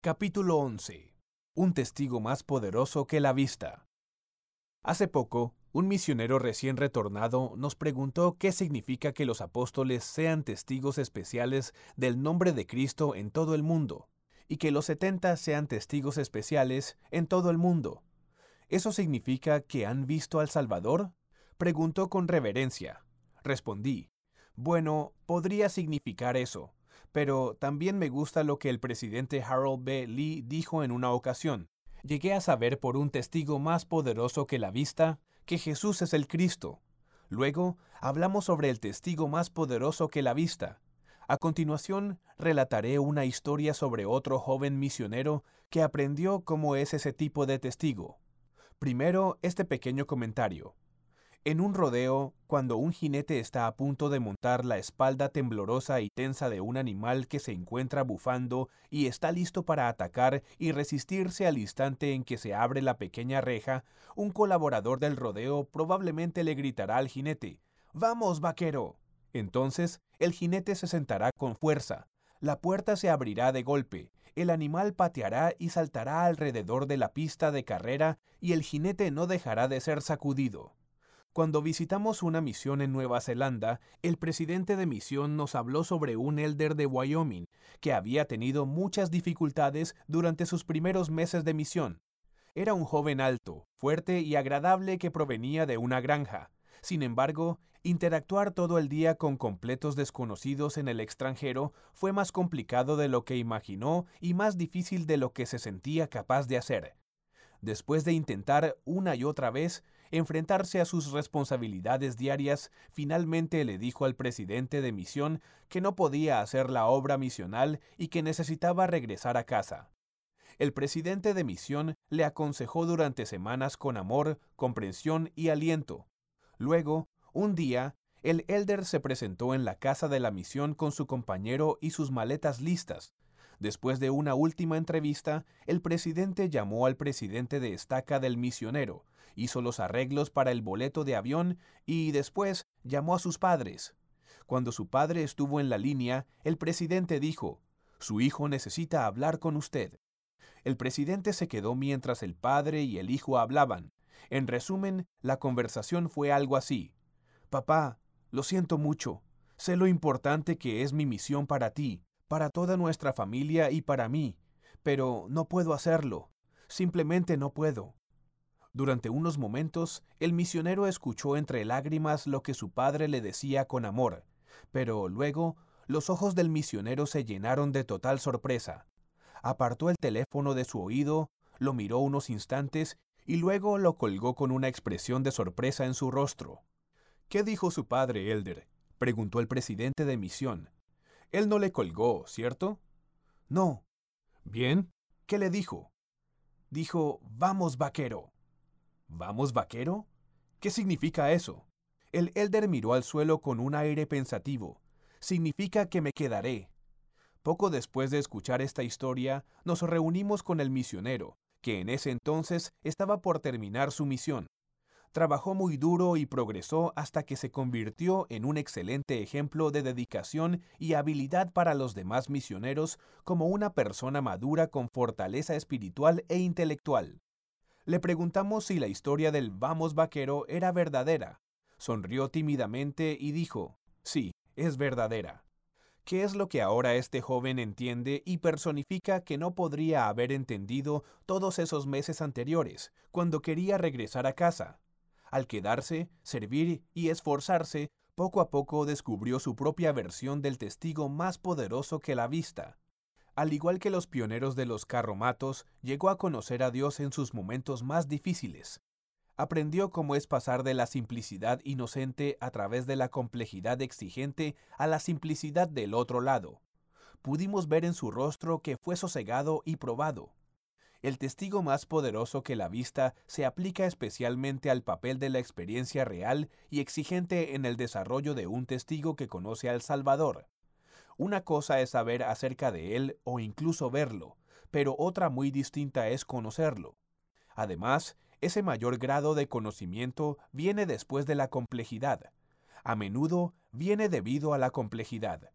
Capítulo 11. Un testigo más poderoso que la vista. Hace poco, un misionero recién retornado nos preguntó qué significa que los apóstoles sean testigos especiales del nombre de Cristo en todo el mundo, y que los 70 sean testigos especiales en todo el mundo. ¿Eso significa que han visto al Salvador?, preguntó con reverencia. Respondí, bueno, podría significar eso. Pero también me gusta lo que el presidente Harold B. Lee dijo en una ocasión. Llegué a saber por un testigo más poderoso que la vista que Jesús es el Cristo. Luego, hablamos sobre el testigo más poderoso que la vista. A continuación, relataré una historia sobre otro joven misionero que aprendió cómo es ese tipo de testigo. Primero, este pequeño comentario. En un rodeo, cuando un jinete está a punto de montar la espalda temblorosa y tensa de un animal que se encuentra bufando y está listo para atacar y resistirse al instante en que se abre la pequeña reja, un colaborador del rodeo probablemente le gritará al jinete, ¡Vamos, vaquero! Entonces, el jinete se sentará con fuerza, la puerta se abrirá de golpe, el animal pateará y saltará alrededor de la pista de carrera y el jinete no dejará de ser sacudido. Cuando visitamos una misión en Nueva Zelanda, el presidente de misión nos habló sobre un elder de Wyoming que había tenido muchas dificultades durante sus primeros meses de misión. Era un joven alto, fuerte y agradable que provenía de una granja. Sin embargo, interactuar todo el día con completos desconocidos en el extranjero fue más complicado de lo que imaginó y más difícil de lo que se sentía capaz de hacer. Después de intentar una y otra vez enfrentarse a sus responsabilidades diarias, finalmente le dijo al presidente de misión que no podía hacer la obra misional y que necesitaba regresar a casa. El presidente de misión le aconsejó durante semanas con amor, comprensión y aliento. Luego, un día, el elder se presentó en la casa de la misión con su compañero y sus maletas listas. Después de una última entrevista, el presidente llamó al presidente de estaca del misionero, hizo los arreglos para el boleto de avión y después llamó a sus padres. Cuando su padre estuvo en la línea, el presidente dijo, «Su hijo necesita hablar con usted». El presidente se quedó mientras el padre y el hijo hablaban. En resumen, la conversación fue algo así. «Papá, lo siento mucho. Sé lo importante que es mi misión para ti, para toda nuestra familia y para mí, pero no puedo hacerlo. Simplemente no puedo». Durante unos momentos, el misionero escuchó entre lágrimas lo que su padre le decía con amor, pero luego los ojos del misionero se llenaron de total sorpresa. Apartó el teléfono de su oído, lo miró unos instantes y luego lo colgó con una expresión de sorpresa en su rostro. «¿Qué dijo su padre, elder?», preguntó el presidente de misión. «Él no le colgó, ¿cierto?». «No». «Bien. ¿Qué le dijo?». «Dijo, vamos, vaquero». «¿Vamos, vaquero? ¿Qué significa eso?». El elder miró al suelo con un aire pensativo. «Significa que me quedaré». Poco después de escuchar esta historia, nos reunimos con el misionero, que en ese entonces estaba por terminar su misión. Trabajó muy duro y progresó hasta que se convirtió en un excelente ejemplo de dedicación y habilidad para los demás misioneros como una persona madura con fortaleza espiritual e intelectual. Le preguntamos si la historia del Vamos Vaquero era verdadera. Sonrió tímidamente y dijo, sí, es verdadera. ¿Qué es lo que ahora este joven entiende y personifica que no podría haber entendido todos esos meses anteriores, cuando quería regresar a casa? Al quedarse, servir y esforzarse, poco a poco descubrió su propia versión del testigo más poderoso que la vista. Al igual que los pioneros de los carromatos, llegó a conocer a Dios en sus momentos más difíciles. Aprendió cómo es pasar de la simplicidad inocente a través de la complejidad exigente a la simplicidad del otro lado. Pudimos ver en su rostro que fue sosegado y probado. El testigo más poderoso que la vista se aplica especialmente al papel de la experiencia real y exigente en el desarrollo de un testigo que conoce al Salvador. Una cosa es saber acerca de él o incluso verlo, pero otra muy distinta es conocerlo. Además, ese mayor grado de conocimiento viene después de la complejidad. A menudo viene debido a la complejidad.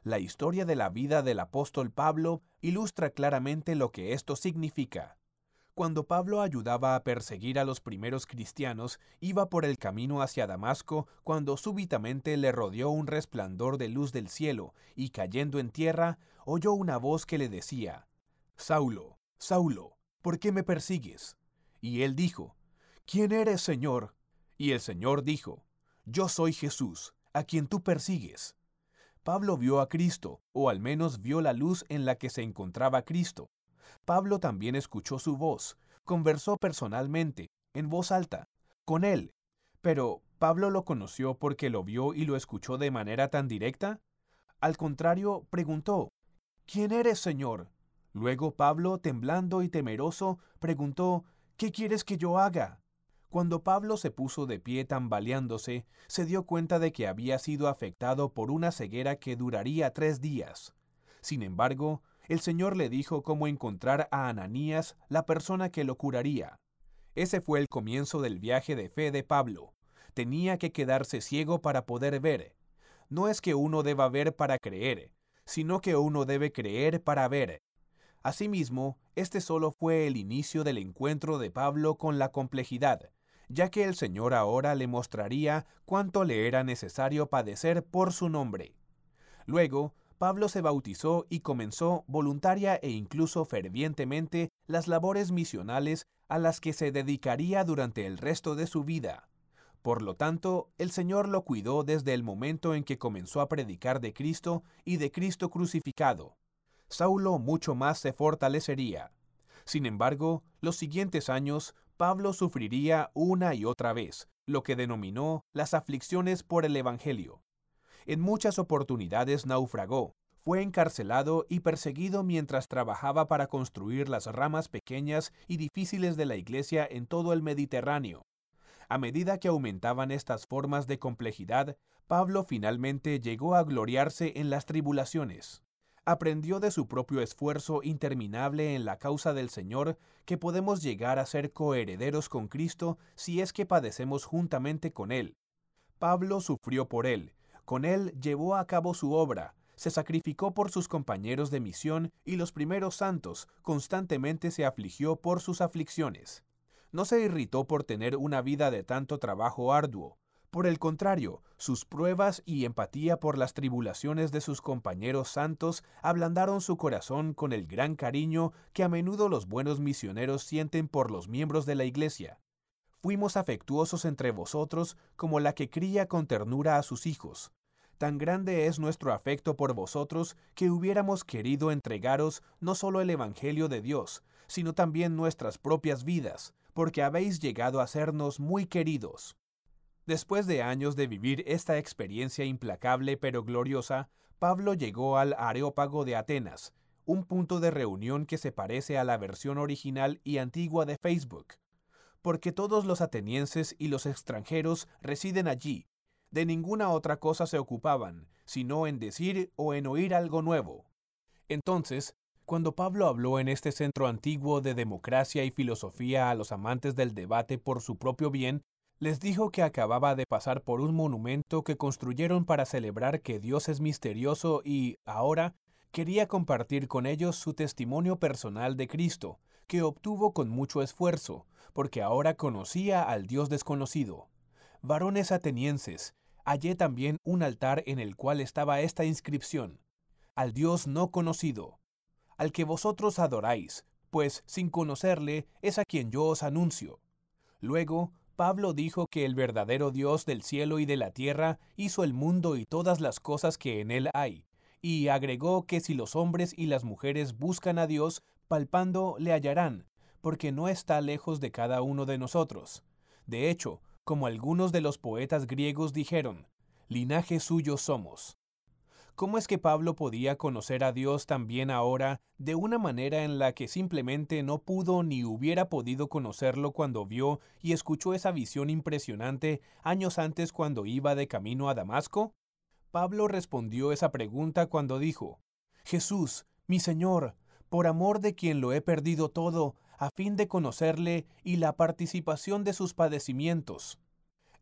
La historia de la vida del apóstol Pablo ilustra claramente lo que esto significa. Cuando Pablo ayudaba a perseguir a los primeros cristianos, iba por el camino hacia Damasco cuando súbitamente le rodeó un resplandor de luz del cielo, y cayendo en tierra, oyó una voz que le decía: «Saulo, Saulo, ¿por qué me persigues?». Y él dijo: «¿Quién eres, Señor?». Y el Señor dijo: «Yo soy Jesús, a quien tú persigues». Pablo vio a Cristo, o al menos vio la luz en la que se encontraba Cristo. Pablo también escuchó su voz, conversó personalmente, en voz alta, con él. Pero, ¿Pablo lo conoció porque lo vio y lo escuchó de manera tan directa? Al contrario, preguntó: «¿Quién eres, Señor?». Luego Pablo, temblando y temeroso, preguntó: «¿Qué quieres que yo haga?». Cuando Pablo se puso de pie tambaleándose, se dio cuenta de que había sido afectado por una ceguera que duraría 3 días. Sin embargo, el Señor le dijo cómo encontrar a Ananías, la persona que lo curaría. Ese fue el comienzo del viaje de fe de Pablo. Tenía que quedarse ciego para poder ver. No es que uno deba ver para creer, sino que uno debe creer para ver. Asimismo, este solo fue el inicio del encuentro de Pablo con la complejidad, ya que el Señor ahora le mostraría cuánto le era necesario padecer por su nombre. Luego, Pablo se bautizó y comenzó voluntaria e incluso fervientemente las labores misionales a las que se dedicaría durante el resto de su vida. Por lo tanto, el Señor lo cuidó desde el momento en que comenzó a predicar de Cristo y de Cristo crucificado. Saulo mucho más se fortalecería. Sin embargo, los siguientes años, Pablo sufriría una y otra vez, lo que denominó las aflicciones por el Evangelio. En muchas oportunidades naufragó, fue encarcelado y perseguido mientras trabajaba para construir las ramas pequeñas y difíciles de la iglesia en todo el Mediterráneo. A medida que aumentaban estas formas de complejidad, Pablo finalmente llegó a gloriarse en las tribulaciones. Aprendió de su propio esfuerzo interminable en la causa del Señor que podemos llegar a ser coherederos con Cristo si es que padecemos juntamente con Él. Pablo sufrió por Él, con Él llevó a cabo su obra, se sacrificó por sus compañeros de misión y los primeros santos constantemente se afligió por sus aflicciones. No se irritó por tener una vida de tanto trabajo arduo. Por el contrario, sus pruebas y empatía por las tribulaciones de sus compañeros santos ablandaron su corazón con el gran cariño que a menudo los buenos misioneros sienten por los miembros de la iglesia. Fuimos afectuosos entre vosotros como la que cría con ternura a sus hijos. Tan grande es nuestro afecto por vosotros que hubiéramos querido entregaros no solo el Evangelio de Dios, sino también nuestras propias vidas, porque habéis llegado a sernos muy queridos. Después de años de vivir esta experiencia implacable pero gloriosa, Pablo llegó al Areópago de Atenas, un punto de reunión que se parece a la versión original y antigua de Facebook, porque todos los atenienses y los extranjeros residen allí. De ninguna otra cosa se ocupaban, sino en decir o en oír algo nuevo. Entonces, cuando Pablo habló en este centro antiguo de democracia y filosofía a los amantes del debate por su propio bien, les dijo que acababa de pasar por un monumento que construyeron para celebrar que Dios es misterioso y, ahora, quería compartir con ellos su testimonio personal de Cristo, que obtuvo con mucho esfuerzo, porque ahora conocía al Dios desconocido. Varones atenienses, hallé también un altar en el cual estaba esta inscripción: al Dios no conocido, al que vosotros adoráis, pues sin conocerle es a quien yo os anuncio. Luego, Pablo dijo que el verdadero Dios del cielo y de la tierra hizo el mundo y todas las cosas que en él hay, y agregó que si los hombres y las mujeres buscan a Dios, palpando le hallarán, porque no está lejos de cada uno de nosotros. De hecho, como algunos de los poetas griegos dijeron, linaje suyo somos. ¿Cómo es que Pablo podía conocer a Dios también ahora de una manera en la que simplemente no pudo ni hubiera podido conocerlo cuando vio y escuchó esa visión impresionante años antes cuando iba de camino a Damasco? Pablo respondió esa pregunta cuando dijo: Jesús, mi Señor, por amor de quien lo he perdido todo, a fin de conocerle y la participación de sus padecimientos.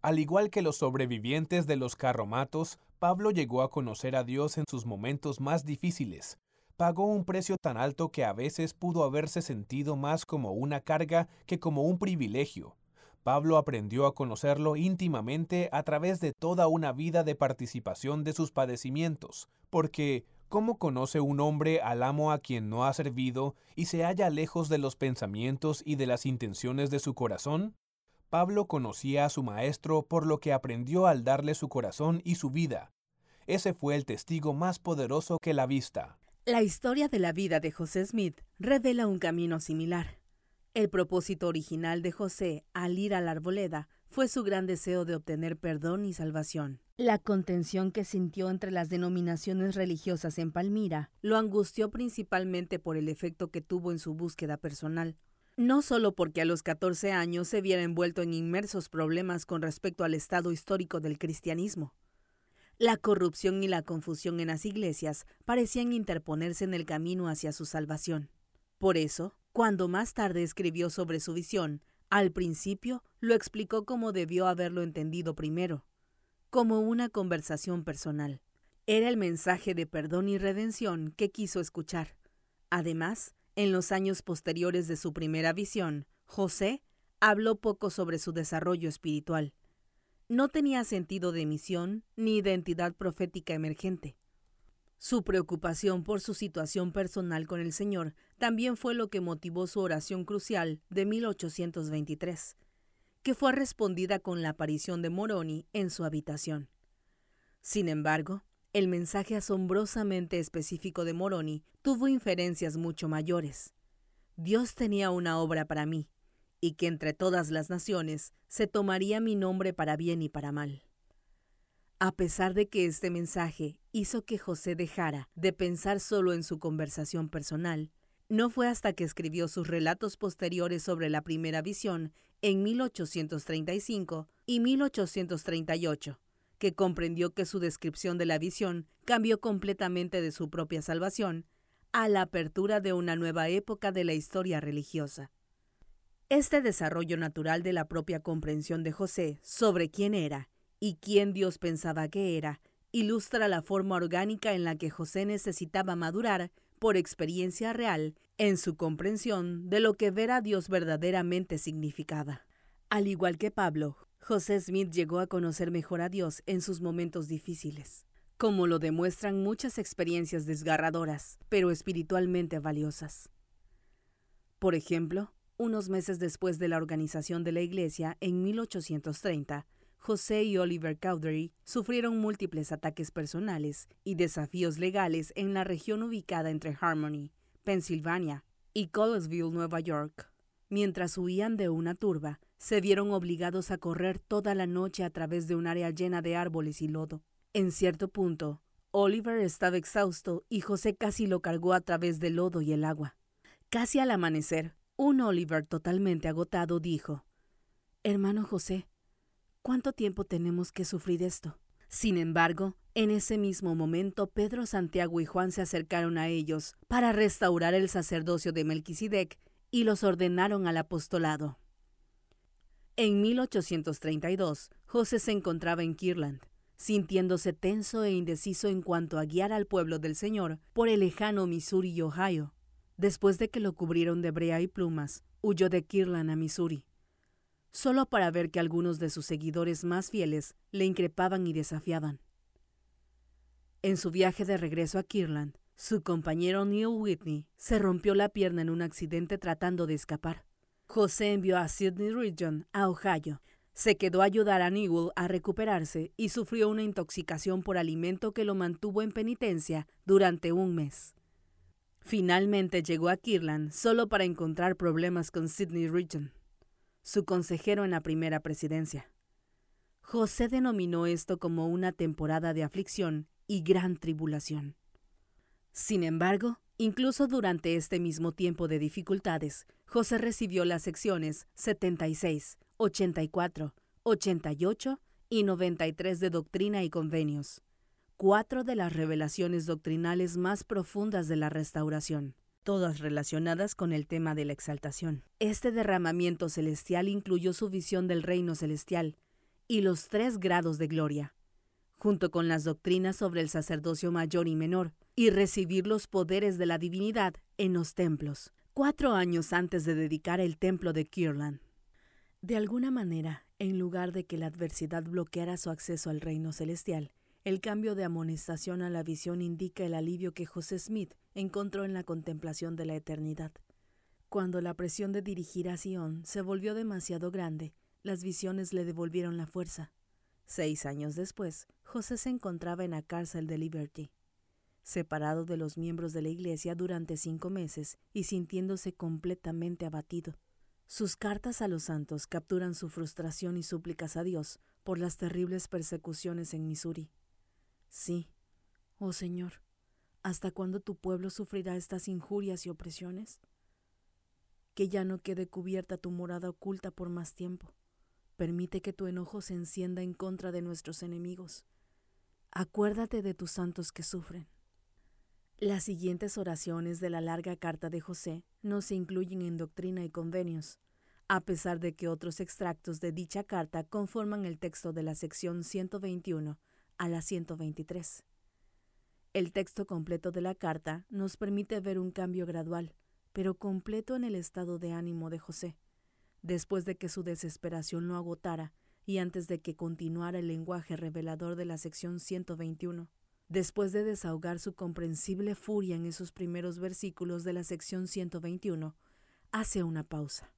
Al igual que los sobrevivientes de los carromatos, Pablo llegó a conocer a Dios en sus momentos más difíciles. Pagó un precio tan alto que a veces pudo haberse sentido más como una carga que como un privilegio. Pablo aprendió a conocerlo íntimamente a través de toda una vida de participación de sus padecimientos, porque ¿cómo conoce un hombre al amo a quien no ha servido y se halla lejos de los pensamientos y de las intenciones de su corazón? Pablo conocía a su maestro por lo que aprendió al darle su corazón y su vida. Ese fue el testigo más poderoso que la vista. La historia de la vida de José Smith revela un camino similar. El propósito original de José al ir a la arboleda fue su gran deseo de obtener perdón y salvación. La contención que sintió entre las denominaciones religiosas en Palmira lo angustió principalmente por el efecto que tuvo en su búsqueda personal. No solo porque a los 14 años se viera envuelto en inmersos problemas con respecto al estado histórico del cristianismo. La corrupción y la confusión en las iglesias parecían interponerse en el camino hacia su salvación. Por eso, cuando más tarde escribió sobre su visión, al principio lo explicó como debió haberlo entendido primero, como una conversación personal. Era el mensaje de perdón y redención que quiso escuchar. Además, en los años posteriores de su primera visión, José habló poco sobre su desarrollo espiritual. No tenía sentido de misión ni identidad profética emergente. Su preocupación por su situación personal con el Señor también fue lo que motivó su oración crucial de 1823, que fue respondida con la aparición de Moroni en su habitación. Sin embargo, el mensaje asombrosamente específico de Moroni tuvo inferencias mucho mayores. Dios tenía una obra para mí, y que entre todas las naciones se tomaría mi nombre para bien y para mal. A pesar de que este mensaje hizo que José dejara de pensar solo en su conversación personal, no fue hasta que escribió sus relatos posteriores sobre la primera visión en 1835 y 1838, que comprendió que su descripción de la visión cambió completamente de su propia salvación a la apertura de una nueva época de la historia religiosa. Este desarrollo natural de la propia comprensión de José sobre quién era y quién Dios pensaba que era, ilustra la forma orgánica en la que José necesitaba madurar por experiencia real en su comprensión de lo que ver a Dios verdaderamente significaba. Al igual que Pablo, José Smith llegó a conocer mejor a Dios en sus momentos difíciles, como lo demuestran muchas experiencias desgarradoras, pero espiritualmente valiosas. Por ejemplo, unos meses después de la organización de la iglesia en 1830, José y Oliver Cowdery sufrieron múltiples ataques personales y desafíos legales en la región ubicada entre Harmony, Pensilvania, y Collegeville, Nueva York. Mientras huían de una turba, se vieron obligados a correr toda la noche a través de un área llena de árboles y lodo. En cierto punto, Oliver estaba exhausto y José casi lo cargó a través del lodo y el agua. Casi al amanecer, un Oliver totalmente agotado dijo: «Hermano José, ¿cuánto tiempo tenemos que sufrir esto?». Sin embargo, en ese mismo momento, Pedro, Santiago y Juan se acercaron a ellos para restaurar el sacerdocio de Melquisedec y los ordenaron al apostolado. En 1832, José se encontraba en Kirtland, sintiéndose tenso e indeciso en cuanto a guiar al pueblo del Señor por el lejano Missouri y Ohio. Después de que lo cubrieron de brea y plumas, huyó de Kirtland a Missouri, solo para ver que algunos de sus seguidores más fieles le increpaban y desafiaban. En su viaje de regreso a Kirtland, su compañero Neil Whitney se rompió la pierna en un accidente tratando de escapar. José envió a Sidney Rigdon a Ohio. Se quedó a ayudar a Newell a recuperarse y sufrió una intoxicación por alimento que lo mantuvo en penitencia durante un mes. Finalmente llegó a Kirtland solo para encontrar problemas con Sidney Rigdon, su consejero en la primera presidencia. José denominó esto como una temporada de aflicción y gran tribulación. Sin embargo, incluso durante este mismo tiempo de dificultades, José recibió las secciones 76, 84, 88 y 93 de Doctrina y Convenios, 4 de las revelaciones doctrinales más profundas de la Restauración, todas relacionadas con el tema de la exaltación. Este derramamiento celestial incluyó su visión del reino celestial y los 3 grados de gloria, junto con las doctrinas sobre el sacerdocio mayor y menor, y recibir los poderes de la divinidad en los templos, 4 años antes de dedicar el templo de Kirtland. De alguna manera, en lugar de que la adversidad bloqueara su acceso al reino celestial, el cambio de amonestación a la visión indica el alivio que José Smith encontró en la contemplación de la eternidad. Cuando la presión de dirigir a Sion se volvió demasiado grande, las visiones le devolvieron la fuerza. 6 años después, José se encontraba en la cárcel de Liberty, separado de los miembros de la iglesia durante 5 meses y sintiéndose completamente abatido. Sus cartas a los santos capturan su frustración y súplicas a Dios por las terribles persecuciones en Missouri. Sí, oh Señor, ¿hasta cuándo tu pueblo sufrirá estas injurias y opresiones? Que ya no quede cubierta tu morada oculta por más tiempo. Permite que tu enojo se encienda en contra de nuestros enemigos. Acuérdate de tus santos que sufren. Las siguientes oraciones de la larga carta de José no se incluyen en Doctrina y Convenios, a pesar de que otros extractos de dicha carta conforman el texto de la sección 121 a la 123. El texto completo de la carta nos permite ver un cambio gradual, pero completo en el estado de ánimo de José, después de que su desesperación lo agotara y antes de que continuara el lenguaje revelador de la sección 121. Después de desahogar su comprensible furia en esos primeros versículos de la sección 121, hace una pausa.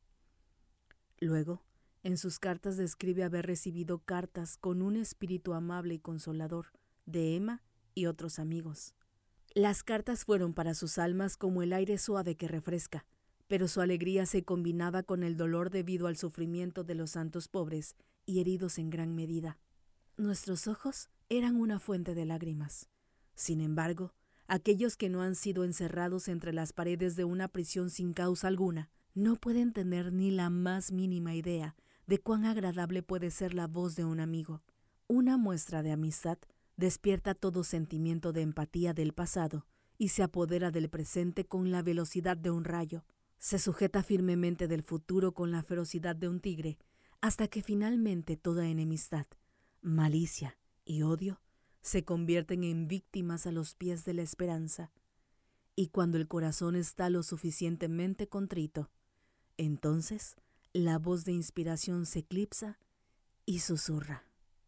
Luego, en sus cartas describe haber recibido cartas con un espíritu amable y consolador de Emma y otros amigos. Las cartas fueron para sus almas como el aire suave que refresca, pero su alegría se combinaba con el dolor debido al sufrimiento de los santos pobres y heridos en gran medida. Nuestros ojos eran una fuente de lágrimas. Sin embargo, aquellos que no han sido encerrados entre las paredes de una prisión sin causa alguna no pueden tener ni la más mínima idea de cuán agradable puede ser la voz de un amigo. Una muestra de amistad despierta todo sentimiento de empatía del pasado y se apodera del presente con la velocidad de un rayo. Se sujeta firmemente del futuro con la ferocidad de un tigre, hasta que finalmente toda enemistad, malicia y odio se convierten en víctimas a los pies de la esperanza. Y cuando el corazón está lo suficientemente contrito, entonces la voz de inspiración se eclipsa y susurra.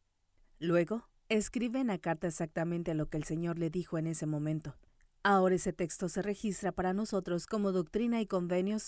Luego, escribe en la carta exactamente lo que el Señor le dijo en ese momento. Ahora ese texto se registra para nosotros como Doctrina y Convenios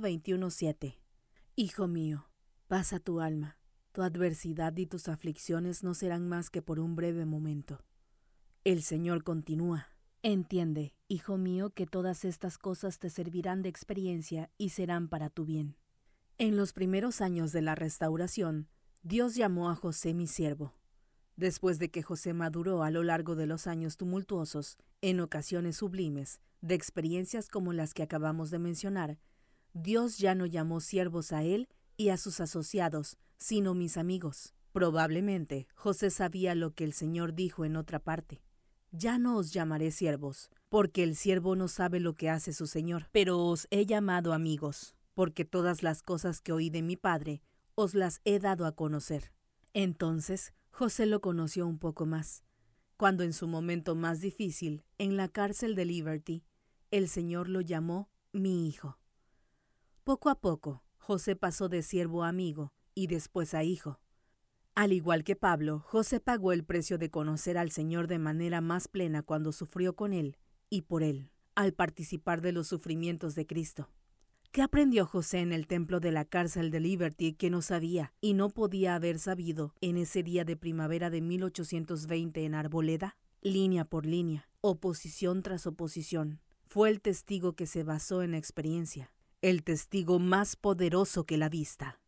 121:7. Hijo mío, pasa tu alma. Tu adversidad y tus aflicciones no serán más que por un breve momento. El Señor continúa. Entiende, hijo mío, que todas estas cosas te servirán de experiencia y serán para tu bien. En los primeros años de la restauración, Dios llamó a José mi siervo. Después de que José maduró a lo largo de los años tumultuosos, en ocasiones sublimes, de experiencias como las que acabamos de mencionar, Dios ya no llamó siervos a él y a sus asociados, sino mis amigos. Probablemente José sabía lo que el Señor dijo en otra parte. Ya no os llamaré siervos, porque el siervo no sabe lo que hace su Señor, pero os he llamado amigos, porque todas las cosas que oí de mi Padre os las he dado a conocer. Entonces José lo conoció un poco más, cuando en su momento más difícil, en la cárcel de Liberty, el Señor lo llamó mi hijo. Poco a poco, José pasó de siervo a amigo y después a hijo. Al igual que Pablo, José pagó el precio de conocer al Señor de manera más plena cuando sufrió con él y por él, al participar de los sufrimientos de Cristo. ¿Qué aprendió José en el templo de la cárcel de Liberty que no sabía y no podía haber sabido en ese día de primavera de 1820 en Arboleda? Línea por línea, oposición tras oposición. Fue el testigo que se basó en la experiencia, el testigo más poderoso que la vista.